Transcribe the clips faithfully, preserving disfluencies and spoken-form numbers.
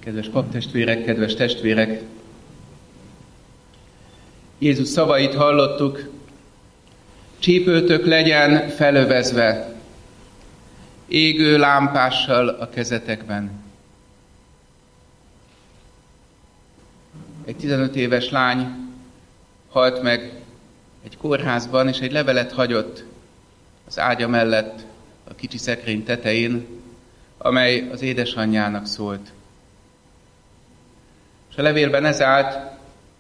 Kedves paptestvérek, kedves testvérek! Jézus szavait hallottuk, csípőtök legyen felövezve, égő lámpással a kezetekben. Egy tizenöt éves lány halt meg egy kórházban, és egy levelet hagyott az ágya mellett a kicsi szekrény tetején, amely az édesanyjának szólt. És a levélben ez állt: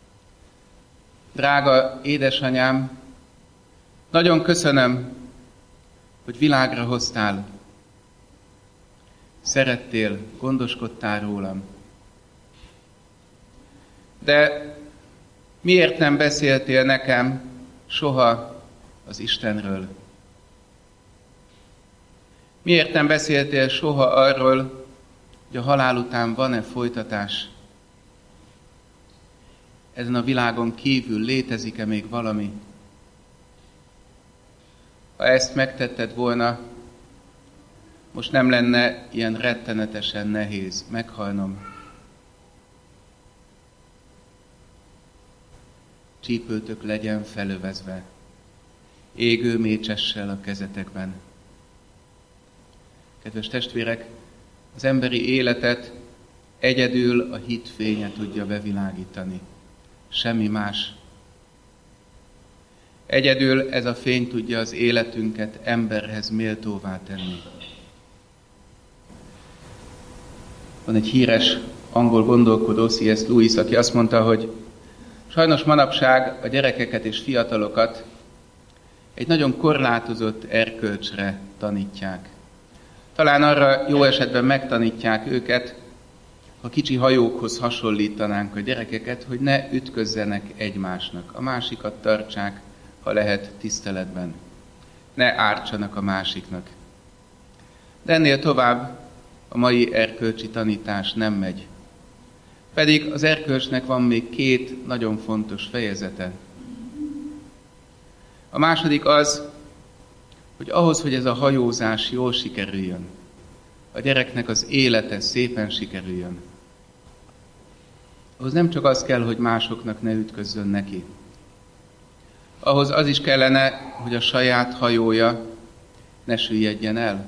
drága édesanyám, nagyon köszönöm, hogy világra hoztál. Szerettél, gondoskodtál rólam. De miért nem beszéltél nekem soha az Istenről? Miért nem beszéltél soha arról, hogy a halál után van-e folytatás? Ezen a világon kívül létezik-e még valami? Ha ezt megtetted volna, most nem lenne ilyen rettenetesen nehéz meghalnom. Csípőtök legyen felövezve, égő mécsessel a kezetekben. Kedves testvérek, az emberi életet egyedül a hit fénye tudja bevilágítani. Semmi más. Egyedül ez a fény tudja az életünket emberhez méltóvá tenni. Van egy híres angol gondolkodó, C S Lewis, aki azt mondta, hogy sajnos manapság a gyerekeket és fiatalokat egy nagyon korlátozott erkölcsre tanítják. Talán arra jó esetben megtanítják őket, ha kicsi hajókhoz hasonlítanánk a gyerekeket, hogy ne ütközzenek egymásnak. A másikat tartsák, ha lehet, tiszteletben. Ne ártsanak a másiknak. De ennél tovább a mai erkölcsi tanítás nem megy. Pedig az erkölcsnek van még két nagyon fontos fejezete. A második az, hogy ahhoz, hogy ez a hajózás jól sikerüljön, a gyereknek az élete szépen sikerüljön, ahhoz nem csak az kell, hogy másoknak ne ütközzön neki. Ahhoz az is kellene, hogy a saját hajója ne süllyedjen el.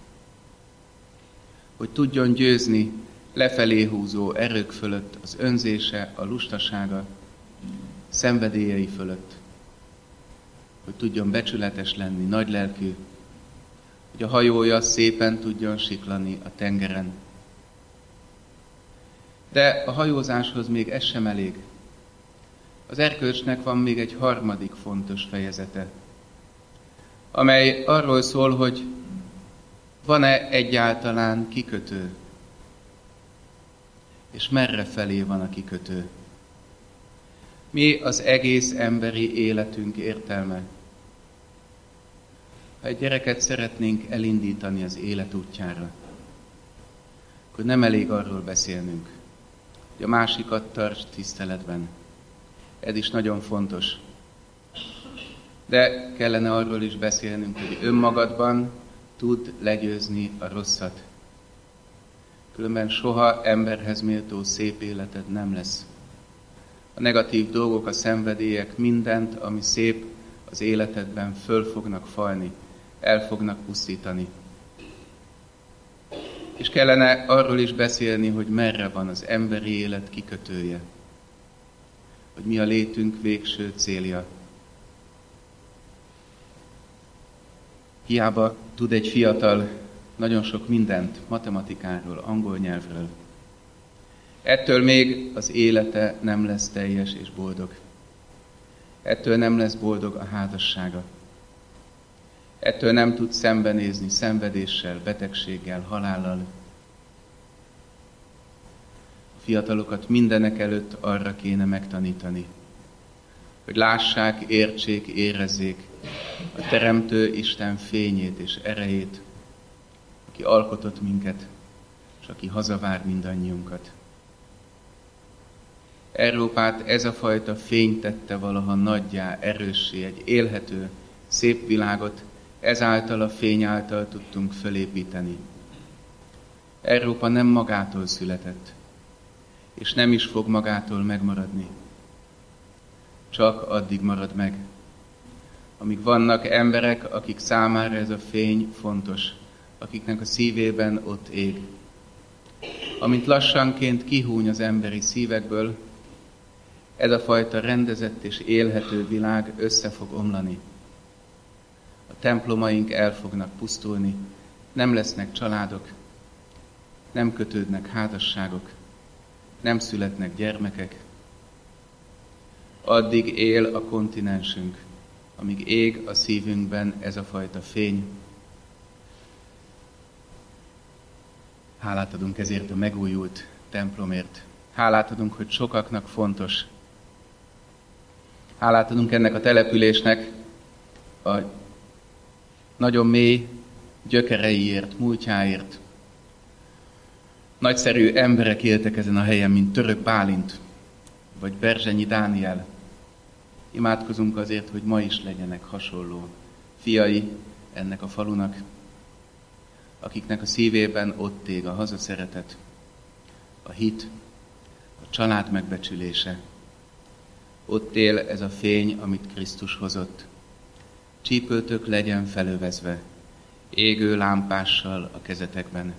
Hogy tudjon győzni lefelé húzó erők fölött, az önzése, a lustasága, szenvedélyei fölött. Hogy tudjon becsületes lenni, nagylelkű, hogy a hajója szépen tudjon siklani a tengeren. De a hajózáshoz még ez sem elég. Az erkölcsnek van még egy harmadik fontos fejezete, amely arról szól, hogy van-e egyáltalán kikötő, és merre felé van a kikötő. Mi az egész emberi életünk értelme? Ha egy gyereket szeretnénk elindítani az élet útjára, akkor nem elég arról beszélnünk, hogy a másikat tarts tiszteletben. Ez is nagyon fontos. De kellene arról is beszélnünk, hogy önmagadban tudd legyőzni a rosszat. Különben soha emberhez méltó szép életed nem lesz. A negatív dolgok, a szenvedélyek, mindent, ami szép az életedben, föl fognak falni, el fognak pusztítani. És kellene arról is beszélni, hogy merre van az emberi élet kikötője, hogy mi a létünk végső célja. Hiába tud egy fiatal nagyon sok mindent matematikáról, angol nyelvről. Ettől még az élete nem lesz teljes és boldog. Ettől nem lesz boldog a házassága. Ettől nem tud szembenézni szenvedéssel, betegséggel, halállal. A fiatalokat mindenek előtt arra kéne megtanítani, hogy lássák, értsék, érezzék a Teremtő Isten fényét és erejét, aki alkotott minket, és aki hazavár mindannyiunkat. Európát ez a fajta fény tette valaha nagyjá, erőssé, egy élhető, szép világot, ezáltal a fény által tudtunk fölépíteni. Európa nem magától született. és nem is fog magától megmaradni. Csak addig marad meg, amíg vannak emberek, akik számára ez a fény fontos, akiknek a szívében ott ég. Amint lassanként kihúny az emberi szívekből, ez a fajta rendezett és élhető világ össze fog omlani. A templomaink el fognak pusztulni, nem lesznek családok, nem kötődnek házasságok, nem születnek gyermekek. Addig él a kontinensünk, amíg ég a szívünkben ez a fajta fény. Hálát adunk ezért a megújult templomért. Hálát adunk, hogy sokaknak fontos. Hálát adunk ennek a településnek a nagyon mély gyökereiért, múltjáért. Nagyszerű emberek éltek ezen a helyen, mint Török Bálint, vagy Berzsenyi Dániel. Imádkozunk azért, hogy ma is legyenek hasonló fiai ennek a falunak, akiknek a szívében ott ég a hazaszeretet, a hit, a család megbecsülése. Ott él ez a fény, amit Krisztus hozott. Csípőtök legyen felövezve, égő lámpással a kezetekben.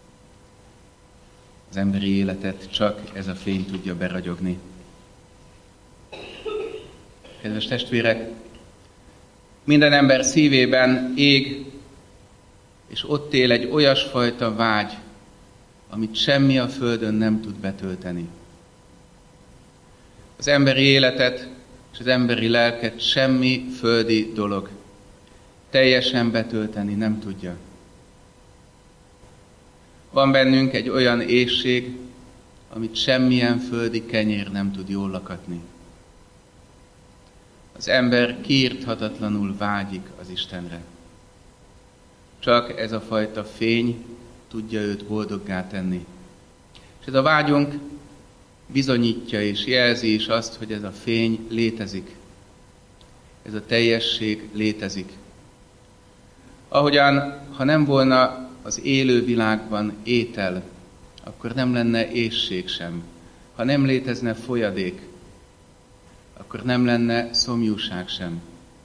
Az emberi életet csak ez a fény tudja beragyogni. Kedves testvérek, minden ember szívében ég, és ott él egy olyasfajta vágy, amit semmi a földön nem tud betölteni. Az emberi életet és az emberi lelket semmi földi dolog teljesen betölteni nem tudja. Van bennünk egy olyan éhség, amit semmilyen földi kenyér nem tud jól lakatni. Az ember kiirthatatlanul vágyik az Istenre. Csak ez a fajta fény tudja őt boldoggá tenni. És ez a vágyunk bizonyítja és jelzi is azt, hogy ez a fény létezik. Ez a teljesség létezik. Ahogyan, ha nem volna az élő világban étel, akkor nem lenne éhség sem. Ha nem létezne folyadék, akkor nem lenne szomjúság sem.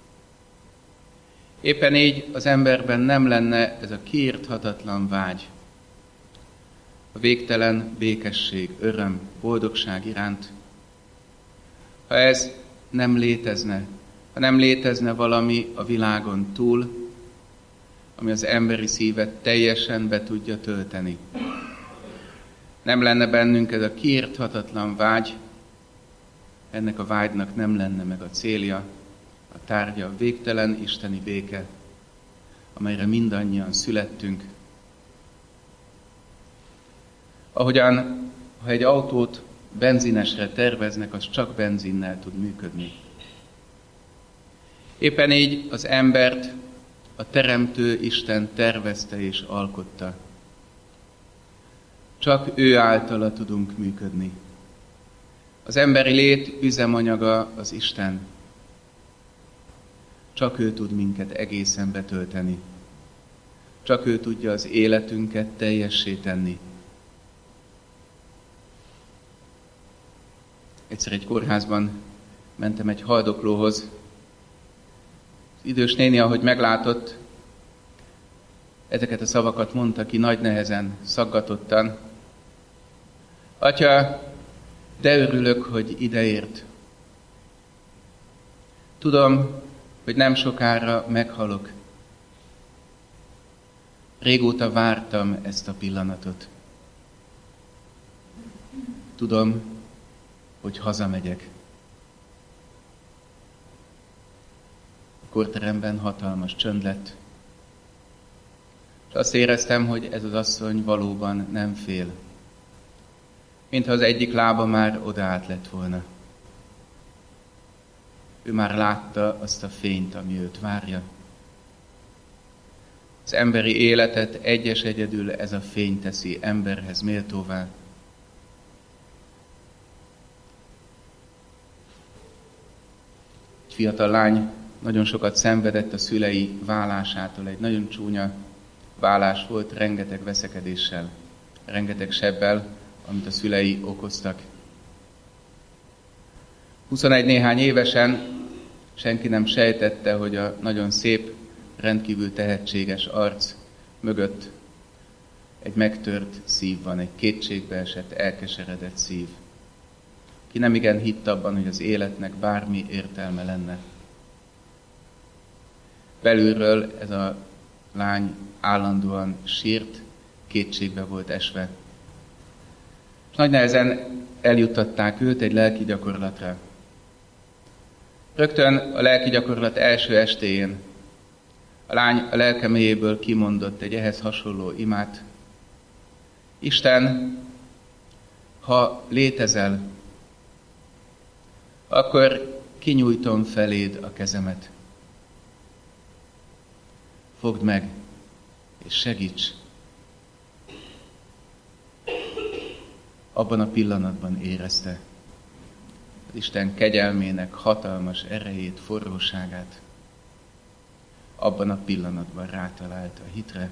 Éppen így az emberben nem lenne ez a kiirthatatlan vágy, a végtelen békesség, öröm, boldogság iránt. Ha ez nem létezne, ha nem létezne valami a világon túl, ami az emberi szívet teljesen be tudja tölteni. Nem lenne bennünk ez a kiirthatatlan vágy, ennek a vágynak nem lenne meg a célja, a tárgya, a végtelen isteni béke, amelyre mindannyian születtünk. Ahogyan, ha egy autót benzinesre terveznek, az csak benzinnel tud működni. Éppen így az embert a Teremtő Isten tervezte és alkotta. Csak ő általa tudunk működni. Az emberi lét üzemanyaga az Isten. Csak ő tud minket egészen betölteni. Csak ő tudja az életünket teljessé tenni. Egyszer egy kórházban mentem egy haldoklóhoz. Az idős néni, ahogy meglátott, ezeket a szavakat mondta ki nagy nehezen, szaggatottan. Atya, de örülök, hogy ideért. Tudom, hogy nem sokára meghalok. Régóta vártam ezt a pillanatot. Tudom, hogy hazamegyek. A kórteremben hatalmas csönd lett, és azt éreztem, hogy ez az asszony valóban nem fél. Mintha az egyik lába már odaállt lett volna. Ő már látta azt a fényt, ami őt várja. Az emberi életet egyes egyedül ez a fény teszi emberhez méltóvá. Egy fiatal lány nagyon sokat szenvedett a szülei válásától. Egy nagyon csúnya válás volt, rengeteg veszekedéssel, rengeteg sebbel, amit a szülei okoztak. huszonegy néhány évesen senki nem sejtette, hogy a nagyon szép, rendkívül tehetséges arc mögött egy megtört szív van, egy kétségbeesett, elkeseredett szív. Ki nem igen hitt abban, hogy az életnek bármi értelme lenne. Belülről ez a lány állandóan sírt, kétségbe volt esve. És nagy nehezen eljuttatták őt egy lelki gyakorlatra. Rögtön a lelki gyakorlat első estéjén a lány a lelke mélyéből kimondott egy ehhez hasonló imát. Isten, ha létezel, akkor kinyújtom feléd a kezemet. Fogd meg, és segíts. Abban a pillanatban érezte az Isten kegyelmének hatalmas erejét, forróságát. Abban a pillanatban rátalált a hitre.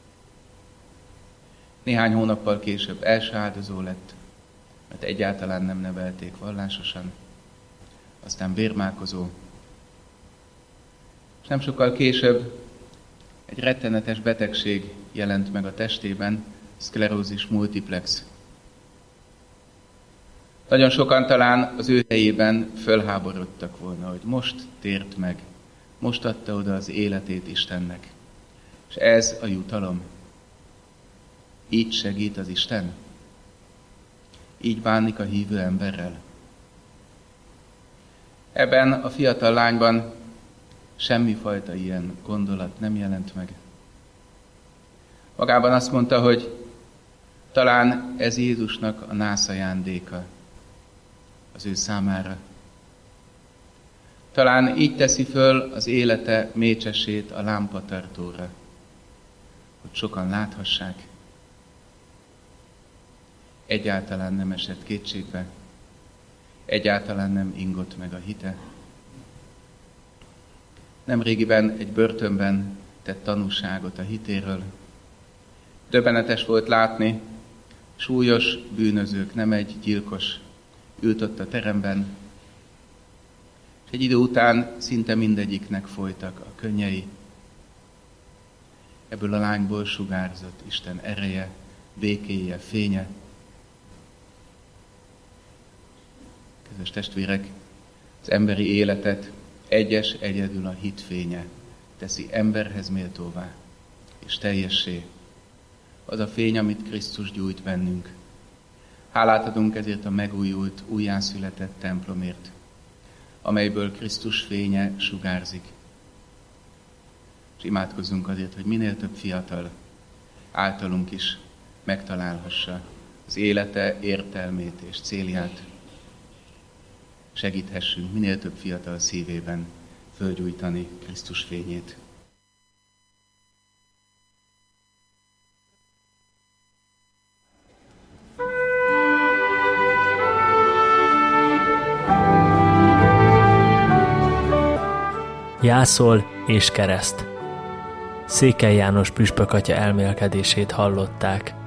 Néhány hónappal később első áldozó lett, mert egyáltalán nem nevelték vallásosan. Aztán vérmálkozó. És nem sokkal később egy rettenetes betegség jelent meg a testében, szklerózis multiplex. Nagyon sokan talán az ő helyében fölháborodtak volna, hogy most tért meg, most adta oda az életét Istennek. És ez a jutalom. Így segít az Isten. Így bánik a hívő emberrel. Ebben a fiatal lányban semmifajta ilyen gondolat nem jelent meg. Magában azt mondta, hogy talán ez Jézusnak a nász ajándéka az ő számára. Talán így teszi föl az élete mécsesét a lámpatartóra, hogy sokan láthassák. Egyáltalán nem esett kétségbe, egyáltalán nem ingott meg a hite. Nemrégiben egy börtönben tett tanúságot a hitéről. Döbbenetes volt látni, súlyos bűnözők, nem egy gyilkos ült ott a teremben, és egy idő után szinte mindegyiknek folytak a könnyei. Ebből a lányból sugárzott Isten ereje, békéje, fénye. Kedves testvérek, az emberi életet egyes egyedül a hit fénye teszi emberhez méltóvá, és teljessé. Az a fény, amit Krisztus gyújt bennünk. Hálát adunk ezért a megújult, újjászületett templomért, amelyből Krisztus fénye sugárzik. És imádkozzunk azért, hogy minél több fiatal általunk is megtalálhassa az élete értelmét és célját. Segíthessünk minél több fiatal szívében fölgyújtani Krisztus fényét. Jászol és kereszt. Székely János püspök atya elmélkedését hallották.